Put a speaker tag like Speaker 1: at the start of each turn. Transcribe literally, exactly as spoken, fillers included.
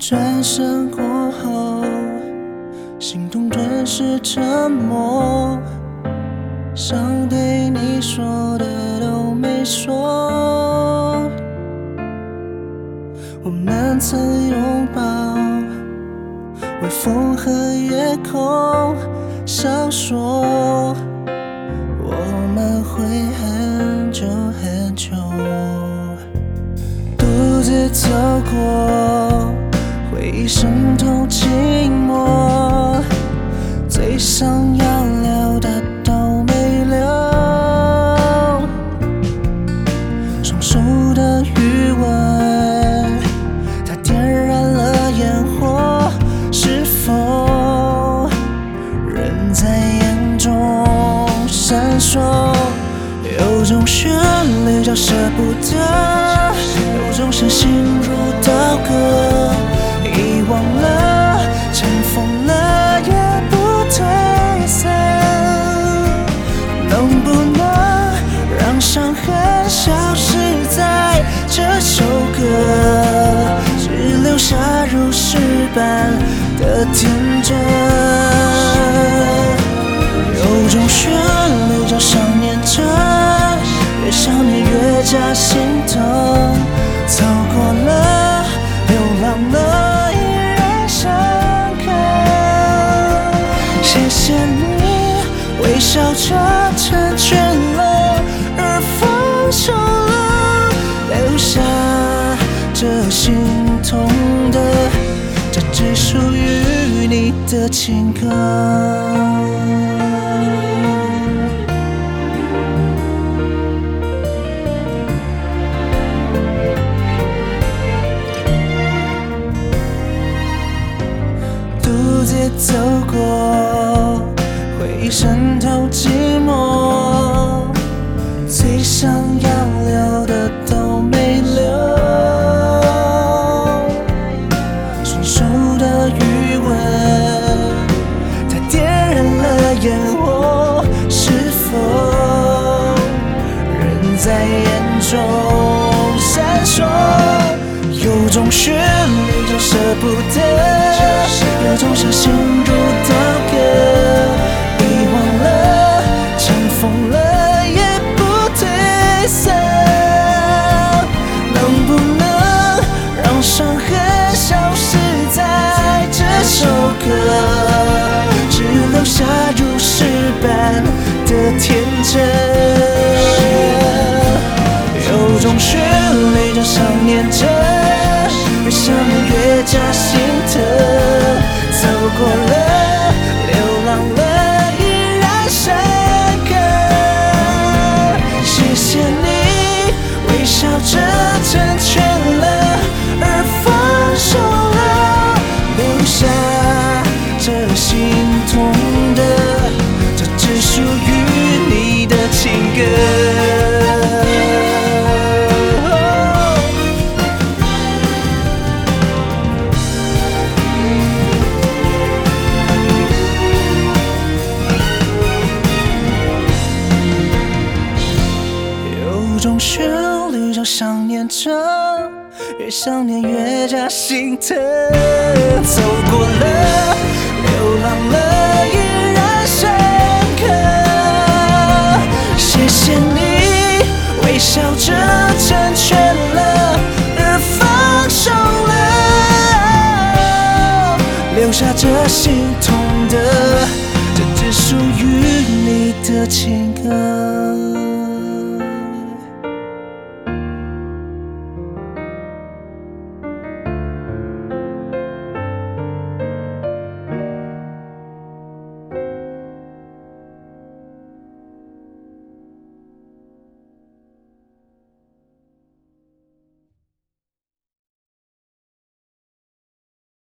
Speaker 1: 转身过后，心动顿时沉默，想对你说的都没说。我们曾拥抱，微风和夜空，想说我们会很久很久。独自走过，回忆渗透寂寞，最想要留的都没留。双手的余温，它点燃了烟火，是否仍在眼中闪烁？有种旋律叫舍不得，有种伤心如刀割，遗忘了，尘封了也不退散。能不能让伤痕消失在这首歌，只留下如诗般的天真？有种旋律叫想念着，越想念越加心疼。走过了，流浪了，依然深刻。谢谢你微笑着成全了，而放手了，留下这心痛的，这只属于你的情歌。独自走过，回忆渗透寂寞，最想要留的都没留。双手的余温，它点燃了烟火，是否仍在眼中闪烁？有种旋律叫舍不得，有种伤心如刀割，遗忘了，尘封了也不退散。能不能让伤痕消失在这首歌，只留下如诗般的天真？有种旋律叫想念着，越想念越加心疼。走过了，流浪了，依然深刻。谢谢你微笑着成全了，而放手了，留下这心痛的，这只属于你的情歌。有种旋律叫想念着，越想念越加心疼。走过了，流浪了，依然深刻。谢谢你微笑着成全了，而放手了，留下这心痛的，这只属于你的情歌。